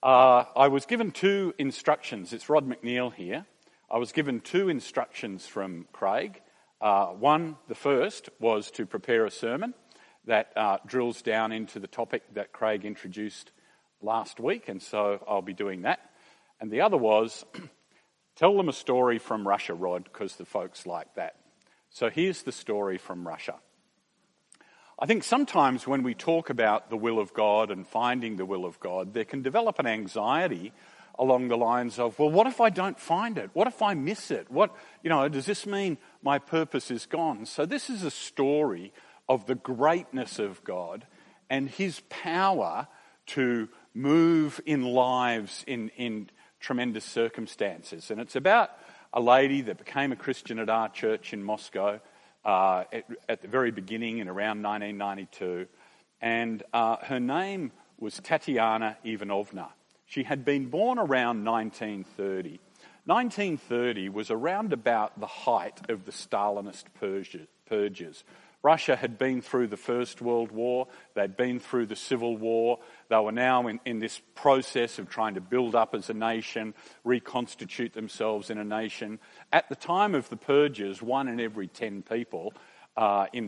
I was given two instructions. It's Rod McNeil here. I was given two instructions from Craig. The first was to prepare a sermon that drills down into the topic that Craig introduced last week, and so I'll be doing that. And the other was, tell them a story from Russia, Rod, because the folks like that. So here's the story from Russia. I think sometimes when we talk about the will of God and finding the will of God, there can develop an anxiety along the lines of, well, what if I don't find it? What if I miss it? Does this mean my purpose is gone? So this is a story of the greatness of God and his power to move in lives in tremendous circumstances. And it's about a lady that became a Christian at our church in Moscow at the very beginning in around 1992. And her name was Tatiana Ivanovna. She had been born around 1930. 1930 was around about the height of the Stalinist purges. Russia had been through the First World War, they'd been through the Civil War, they were now in this process of trying to build up as a nation, reconstitute themselves in a nation. At the time of the purges, 1 in every 10 people in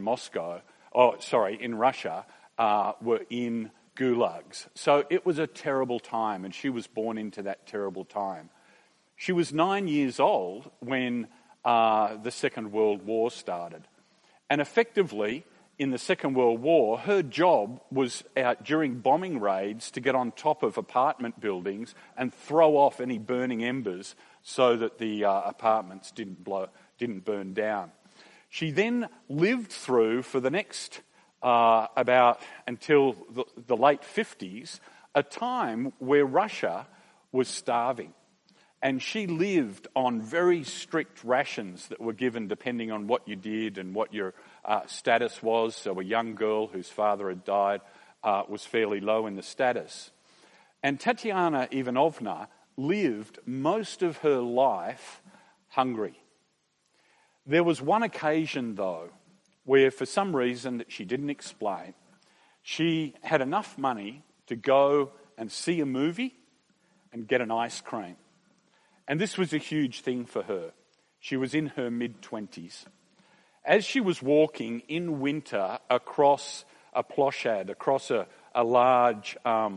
Russia were in gulags. So it was a terrible time, and she was born into that terrible time. She was 9 years old when the Second World War started. And effectively, in the Second World War, her job was during bombing raids to get on top of apartment buildings and throw off any burning embers so that the apartments didn't burn down. She then lived through, for the next until the late 50s, a time where Russia was starving. And she lived on very strict rations that were given depending on what you did and what your status was. So a young girl whose father had died was fairly low in the status. And Tatiana Ivanovna lived most of her life hungry. There was one occasion, though, where for some reason that she didn't explain, she had enough money to go and see a movie and get an ice cream. And this was a huge thing for her. She was in her mid-20s. As she was walking in winter across a ploshad, across a large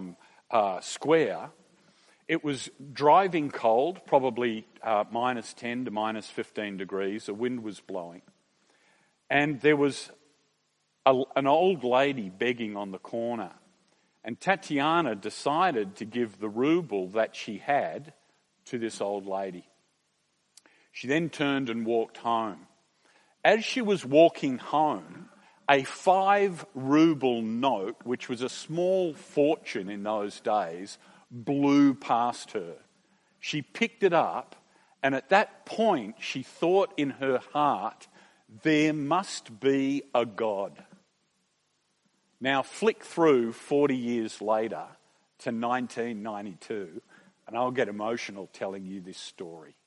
square, it was driving cold, probably minus 10 to minus 15 degrees. The wind was blowing. And there was an old lady begging on the corner. And Tatiana decided to give the ruble that she had to this old lady. She then turned and walked home. As she was walking home, a 5 ruble note, which was a small fortune in those days, blew past her. She picked it up, and at that point she thought in her heart, there must be a God. Now flick through 40 years later to 1992, and I'll get emotional telling you this story.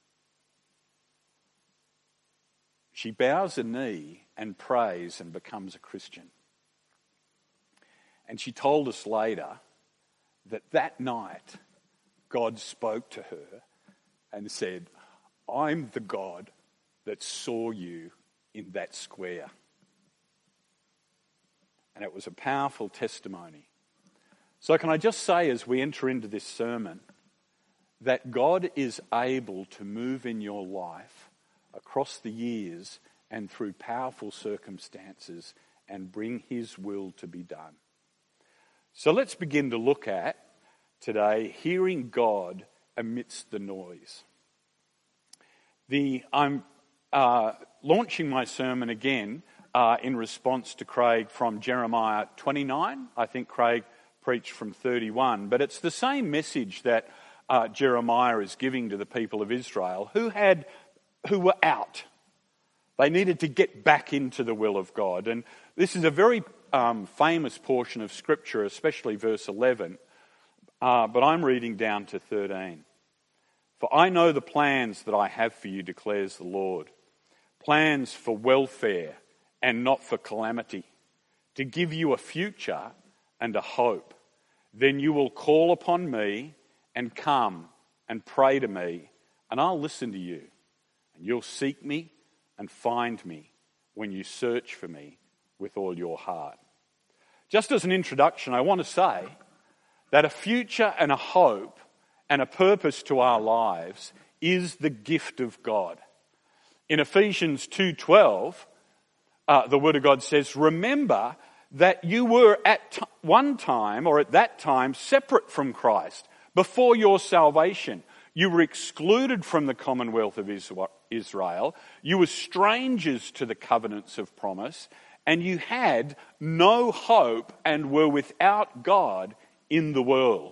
She bows a knee and prays and becomes a Christian. And she told us later that night God spoke to her and said, I'm the God that saw you in that square. And it was a powerful testimony. So can I just say as we enter into this sermon, that God is able to move in your life across the years and through powerful circumstances and bring his will to be done. So let's begin to look at today hearing God amidst the noise. I'm launching my sermon again in response to Craig from Jeremiah 29. I think Craig preached from 31, but it's the same message that Jeremiah is giving to the people of Israel who were out. They needed to get back into the will of God. And this is a very famous portion of Scripture, especially verse 11. But I'm reading down to 13. For I know the plans that I have for you, declares the Lord. Plans for welfare and not for calamity, to give you a future and a hope. Then you will call upon me and come and pray to me, and I'll listen to you. And you'll seek me and find me when you search for me with all your heart. Just as an introduction, I want to say that a future and a hope and a purpose to our lives is the gift of God. In Ephesians 2:12, the Word of God says, remember that you were at one time, or at that time, separate from Christ. Before your salvation, you were excluded from the commonwealth of Israel. You were strangers to the covenants of promise, and you had no hope and were without God in the world.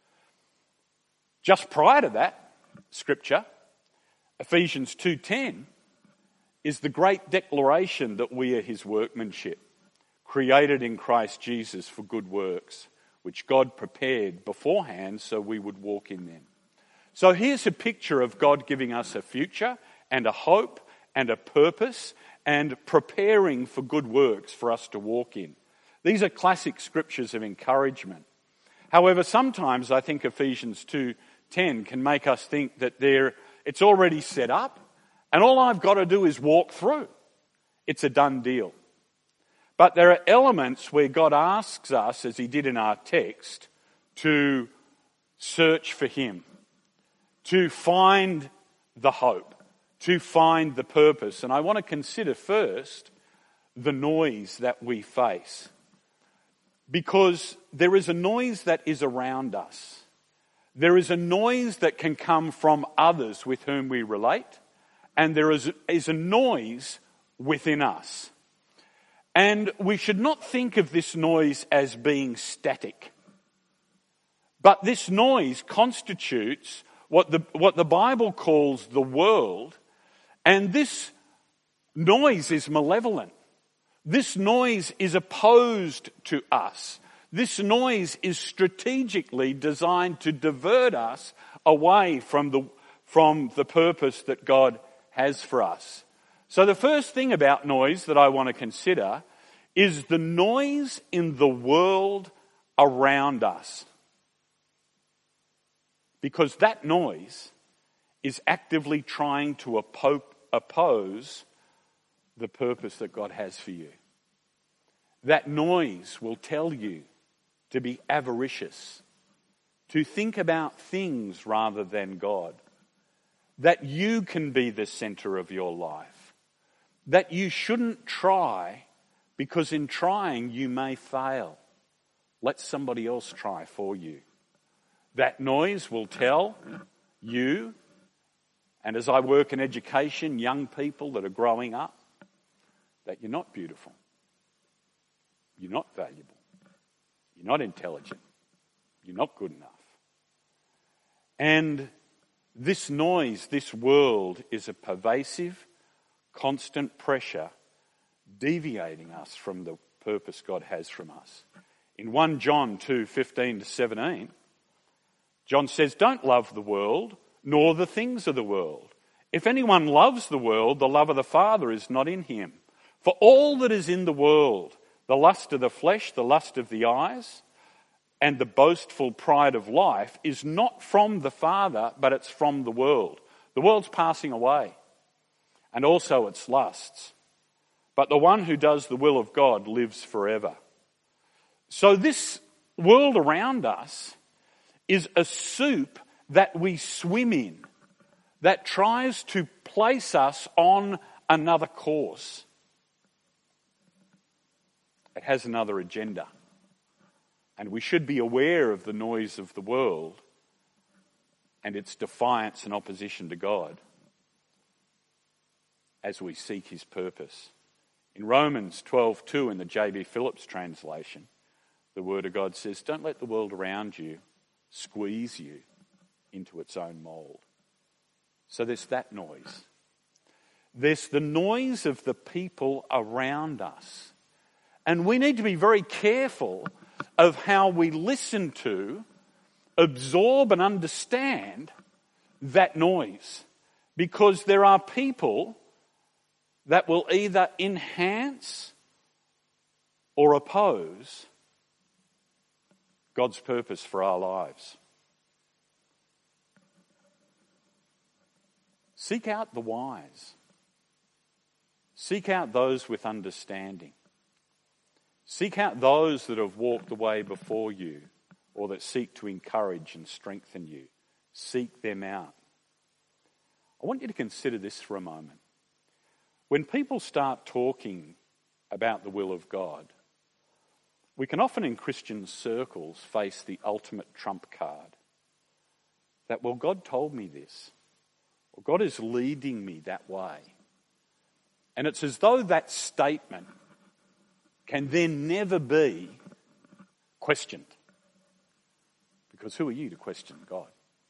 Just prior to that scripture, Ephesians 2:10, is the great declaration that we are his workmanship, created in Christ Jesus for good works, which God prepared beforehand so we would walk in them. So here's a picture of God giving us a future and a hope and a purpose and preparing for good works for us to walk in. These are classic scriptures of encouragement. However, sometimes I think Ephesians 2:10 can make us think that it's already set up and all I've got to do is walk through. It's a done deal. But there are elements where God asks us, as he did in our text, to search for him, to find the hope, to find the purpose. And I want to consider first the noise that we face. Because there is a noise that is around us. There is a noise that can come from others with whom we relate. And there is a noise within us. And we should not think of this noise as being static. But this noise constitutes what the Bible calls the world. And this noise is malevolent. This noise is opposed to us. This noise is strategically designed to divert us away from the purpose that God has for us. So the first thing about noise that I want to consider is the noise in the world around us. Because that noise is actively trying to oppose the purpose that God has for you. That noise will tell you to be avaricious, to think about things rather than God, that you can be the center of your life, that you shouldn't try because in trying you may fail. Let somebody else try for you. That noise will tell you, and as I work in education, young people that are growing up, that you're not beautiful, you're not valuable, you're not intelligent, you're not good enough. And this noise, this world, is a pervasive, constant pressure deviating us from the purpose God has from us. In 1 John 2:15-17, John says, don't love the world, nor the things of the world. If anyone loves the world, the love of the Father is not in him. For all that is in the world, the lust of the flesh, the lust of the eyes, and the boastful pride of life is not from the Father, but it's from the world. The world's passing away, and also its lusts. But the one who does the will of God lives forever. So this world around us is a soup that we swim in, that tries to place us on another course. It has another agenda. And we should be aware of the noise of the world and its defiance and opposition to God as we seek his purpose. In Romans 12:2 in the J.B. Phillips translation, the Word of God says, don't let the world around you squeeze you into its own mould. So there's that noise. There's the noise of the people around us. And we need to be very careful of how we listen to, absorb and understand that noise. Because there are people that will either enhance or oppose God's purpose for our lives. Seek out the wise. Seek out those with understanding. Seek out those that have walked the way before you or that seek to encourage and strengthen you. Seek them out. I want you to consider this for a moment. When people start talking about the will of God, we can often in Christian circles face the ultimate trump card. That, well, God told me this. Or God is leading me that way. And it's as though that statement can then never be questioned. Because who are you to question God?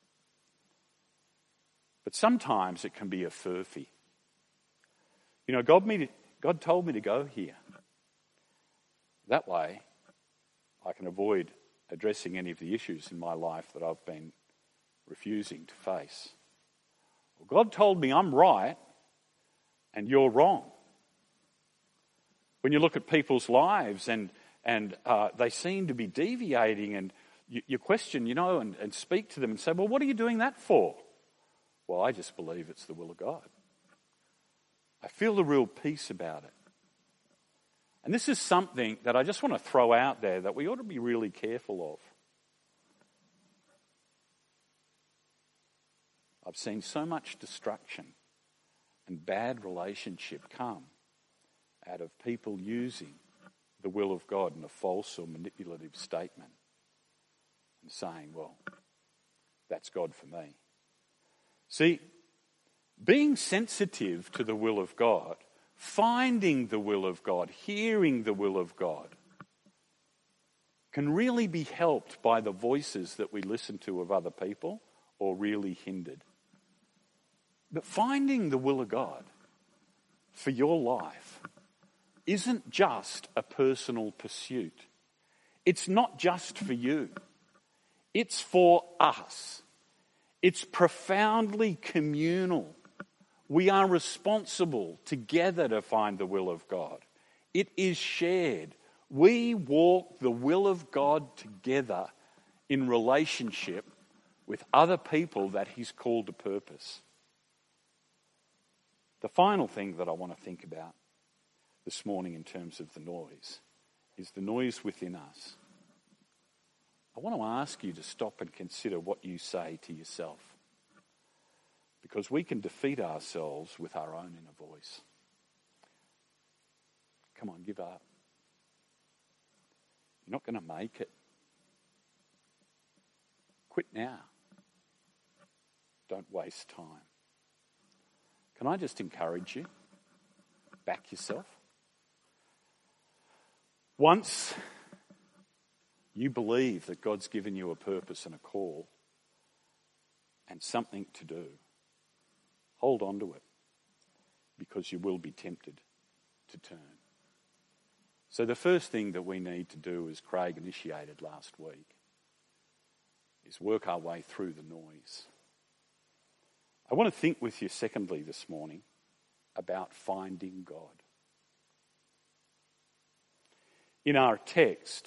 But sometimes it can be a furphy. You know, God told me to go here. That way, I can avoid addressing any of the issues in my life that I've been refusing to face. Well, God told me I'm right and you're wrong. When you look at people's lives and they seem to be deviating and you question, and speak to them and say, well, what are you doing that for? Well, I just believe it's the will of God. I feel the real peace about it. And this is something that I just want to throw out there that we ought to be really careful of. I've seen so much destruction and bad relationship come out of people using the will of God in a false or manipulative statement and saying, well, that's God for me. See, being sensitive to the will of God, finding the will of God, hearing the will of God, can really be helped by the voices that we listen to of other people or really hindered. But finding the will of God for your life isn't just a personal pursuit. It's not just for you. It's for us. It's profoundly communal. We are responsible together to find the will of God. It is shared. We walk the will of God together in relationship with other people that He's called to purpose. The final thing that I want to think about this morning in terms of the noise is the noise within us. I want to ask you to stop and consider what you say to yourself, because we can defeat ourselves with our own inner voice. Come on, give up. You're not going to make it. Quit now. Don't waste time. Can I just encourage you? Back yourself. Once you believe that God's given you a purpose and a call and something to do, hold on to it, because you will be tempted to turn. So the first thing that we need to do, as Craig initiated last week, is work our way through the noise. I want to think with you, secondly, this morning, about finding God. In our text,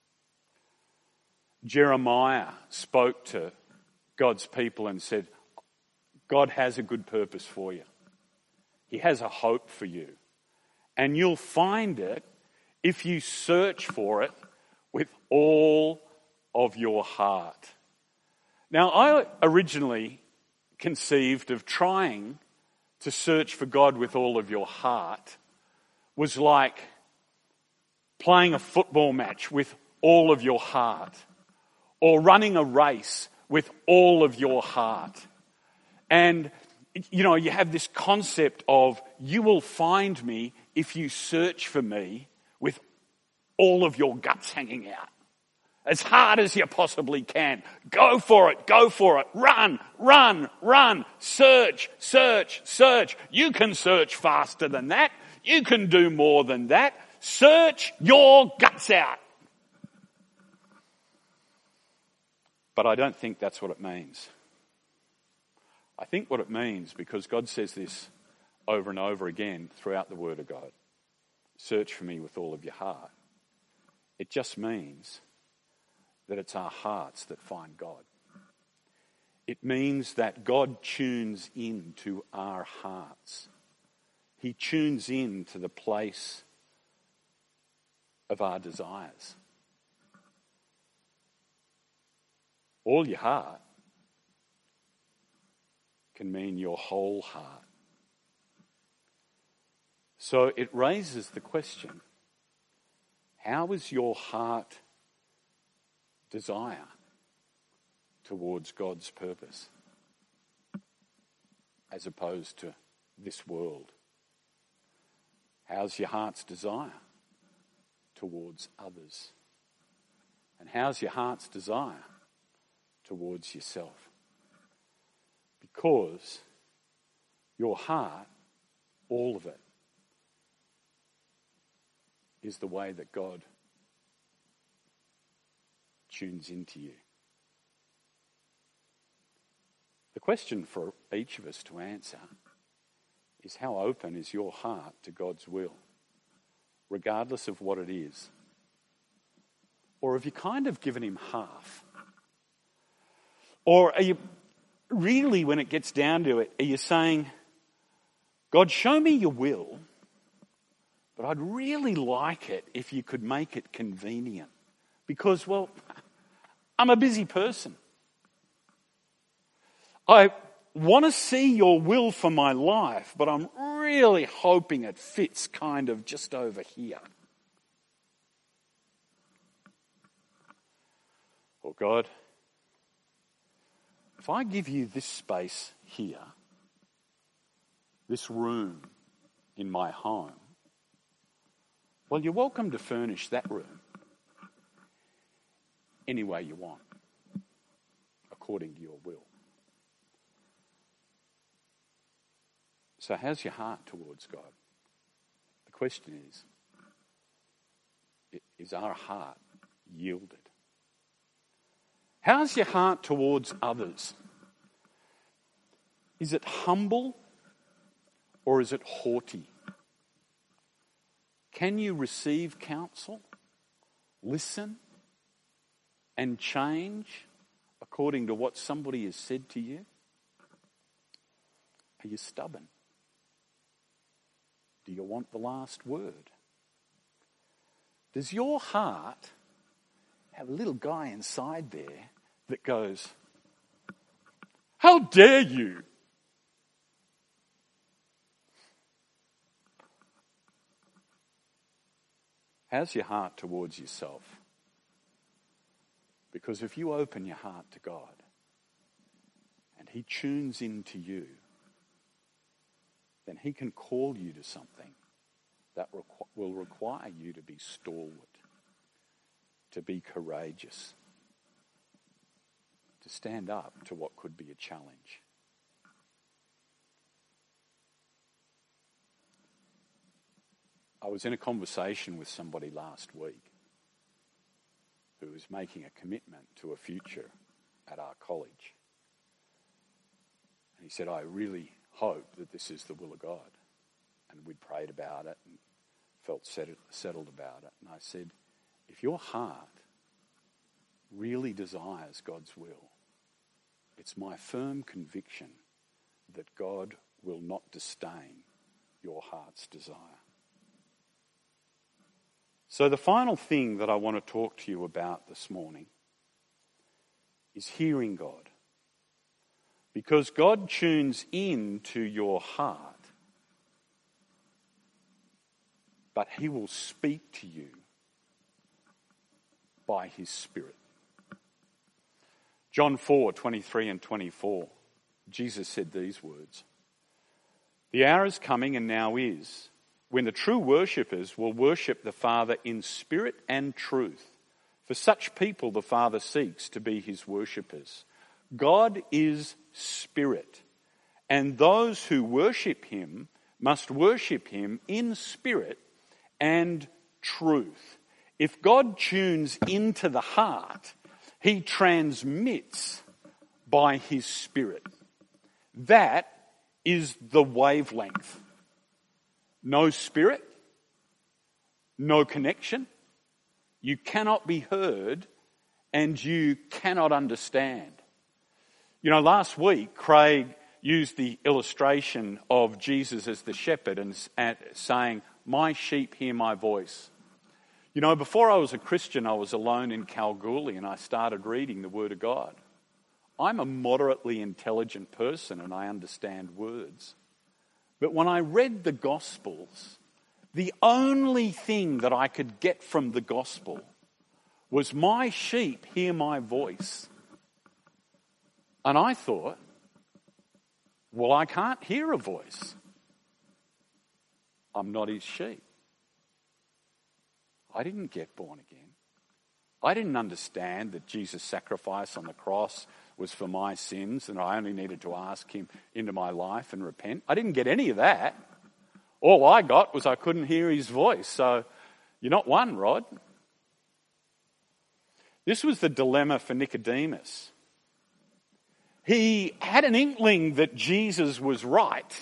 Jeremiah spoke to God's people and said, God has a good purpose for you. He has a hope for you. And you'll find it if you search for it with all of your heart. Now, I originally conceived of trying to search for God with all of your heart was like playing a football match with all of your heart, or running a race with all of your heart. And, you have this concept of, you will find me if you search for me with all of your guts hanging out. As hard as you possibly can. Go for it, run, run, run, search, search, search. You can search faster than that. You can do more than that. Search your guts out. But I don't think that's what it means. I think what it means, because God says this over and over again throughout the Word of God, search for me with all of your heart. It just means that it's our hearts that find God. It means that God tunes into our hearts. He tunes in to the place of our desires. All your heart can mean your whole heart. So it raises the question, how is your heart desire towards God's purpose as opposed to this world? How's your heart's desire towards others? And how's your heart's desire towards yourself? Because your heart, all of it, is the way that God tunes into you. The question for each of us to answer is, how open is your heart to God's will, regardless of what it is? Or have you kind of given him half? Or are you really, when it gets down to it, are you saying, God, show me your will, but I'd really like it if you could make it convenient because, well, I'm a busy person. I want to see your will for my life, but I'm really hoping it fits kind of just over here. Or God, if I give you this space here, this room in my home, well, you're welcome to furnish that room any way you want, according to your will. So how's your heart towards God? The question is our heart yielded? How's your heart towards others? Is it humble or is it haughty? Can you receive counsel, listen, and change according to what somebody has said to you? Are you stubborn? Do you want the last word? Does your heart have a little guy inside there that goes, how dare you? How's your heart towards yourself? Because if you open your heart to God and he tunes into you, then he can call you to something that will require you to be stalwart, to be courageous, to stand up to what could be a challenge. I was in a conversation with somebody last week who was making a commitment to a future at our college. And he said, I really hope that this is the will of God. And we'd prayed about it and felt settled about it. And I said, if your heart really desires God's will, it's my firm conviction that God will not disdain your heart's desire. So the final thing that I want to talk to you about this morning is hearing God. Because God tunes in to your heart, but he will speak to you by his Spirit. John 4:23 and 24, Jesus said these words, the hour is coming and now is, when the true worshippers will worship the Father in spirit and truth. For such people the Father seeks to be his worshippers. God is spirit, and those who worship him must worship him in spirit and truth. If God tunes into the heart, he transmits by his Spirit. That is the wavelength. No spirit, no connection. You cannot be heard and you cannot understand. You know, last week, Craig used the illustration of Jesus as the shepherd and saying, "My sheep hear my voice." You know, before I was a Christian, I was alone in Kalgoorlie and I started reading the Word of God. I'm a moderately intelligent person and I understand words. But when I read the Gospels, the only thing that I could get from the Gospel was, "My sheep hear my voice." And I thought, well, I can't hear a voice. I'm not his sheep. I didn't get born again. I didn't understand that Jesus' sacrifice on the cross was for my sins and I only needed to ask him into my life and repent. I didn't get any of that. All I got was I couldn't hear his voice. So you're not one, Rod. This was the dilemma for Nicodemus. He had an inkling that Jesus was right.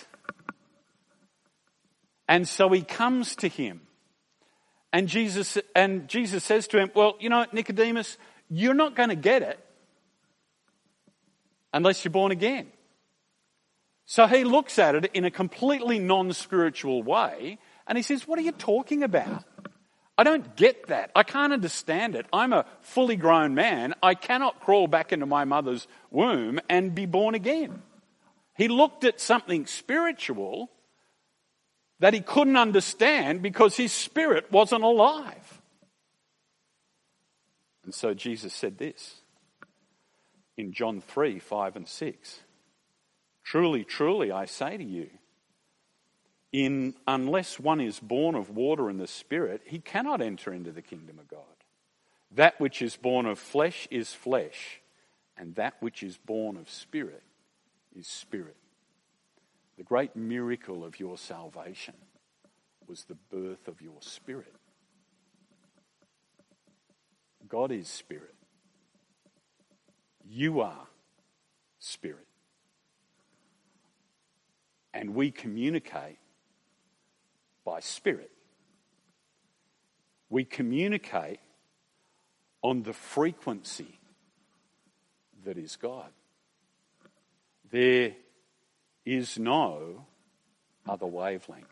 And so he comes to him. And Jesus says to him, "Well, you know, Nicodemus, you're not going to get it unless you're born again." So he looks at it in a completely non-spiritual way and he says, "What are you talking about? I don't get that. I can't understand it. I'm a fully grown man. I cannot crawl back into my mother's womb and be born again." He looked at something spiritual that he couldn't understand because his spirit wasn't alive. And so Jesus said this in John 3, 5 and 6. "Truly, truly, I say to you, unless one is born of water and the Spirit, he cannot enter into the kingdom of God. That which is born of flesh is flesh, and that which is born of spirit is spirit." The great miracle of your salvation was the birth of your spirit. God is spirit. You are spirit. And we communicate by spirit. We communicate on the frequency that is God. There is no other wavelength.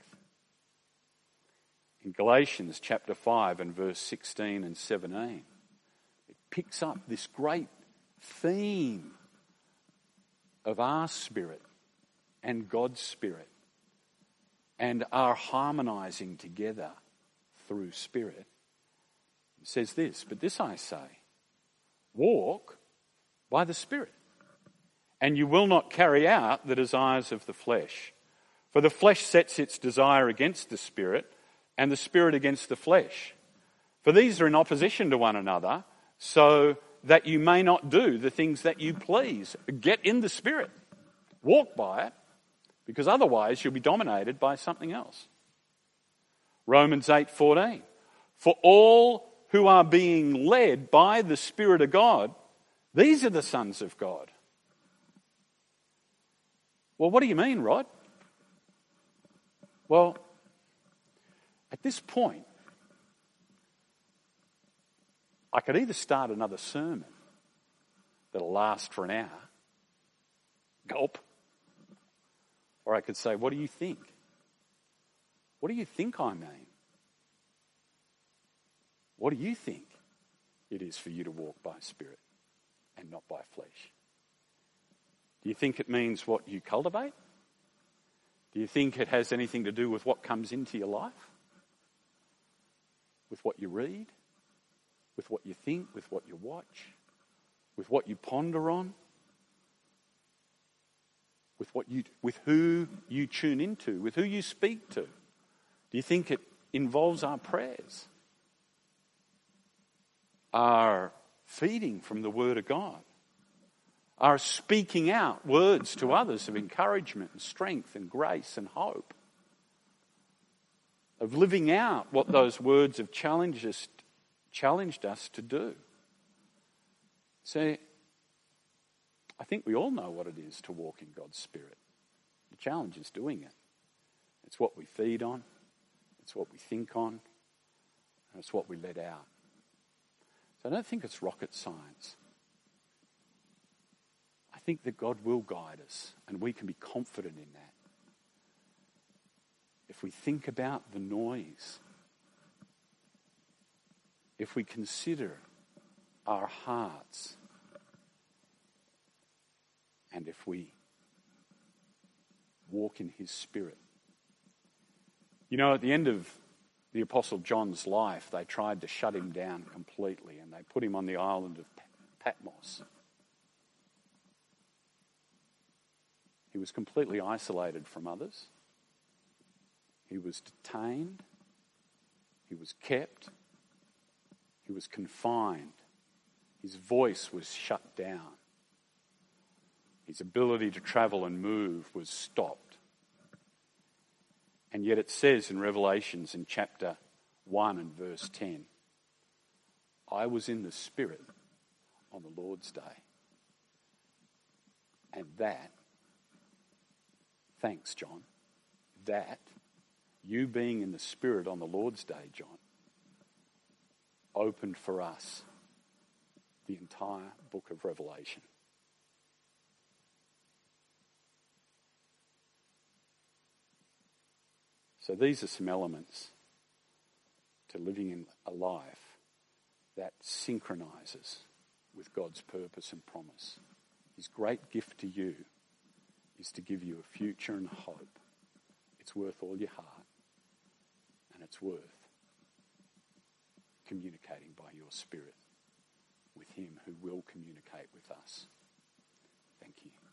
In Galatians chapter 5 and verse 16 and 17, it picks up this great theme of our spirit and God's spirit and our harmonizing together through spirit. It says this, "But this I say, walk by the Spirit, and you will not carry out the desires of the flesh. For the flesh sets its desire against the Spirit, and the Spirit against the flesh. For these are in opposition to one another, so that you may not do the things that you please." Get in the Spirit. Walk by it, because otherwise you'll be dominated by something else. Romans 8:14. "For all who are being led by the Spirit of God, these are the sons of God." Well, what do you mean, Rod? Well, at this point, I could either start another sermon that'll last for an hour, gulp, or I could say, what do you think? What do you think I mean? What do you think it is for you to walk by Spirit and not by flesh? Do you think it means what you cultivate? Do you think it has anything to do with what comes into your life? With what you read? With what you think? With what you watch? With what you ponder on? With who you tune into? With who you speak to? Do you think it involves our prayers? Our feeding from the Word of God? Are speaking out words to others of encouragement and strength and grace and hope, of living out what those words have challenged us to do. So, I think we all know what it is to walk in God's Spirit. The challenge is doing it. It's what we feed on, it's what we think on, and it's what we let out. So I don't think it's rocket science. I think that God will guide us, and we can be confident in that. If we think about the noise, if we consider our hearts, and if we walk in his Spirit. You know, at the end of the Apostle John's life, they tried to shut him down completely, and they put him on the island of Patmos. He was completely isolated from others. He was detained. He was kept. He was confined. His voice was shut down. His ability to travel and move was stopped. And yet it says in Revelations in chapter 1 and verse 10, I was in the Spirit on the Lord's day. And that, thanks John, that, you being in the Spirit on the Lord's day, John, opened for us the entire book of Revelation. So these are some elements to living in a life that synchronizes with God's purpose and promise. His great gift to you is to give you a future and hope. It's worth all your heart, and it's worth communicating by your Spirit with him who will communicate with us. Thank you.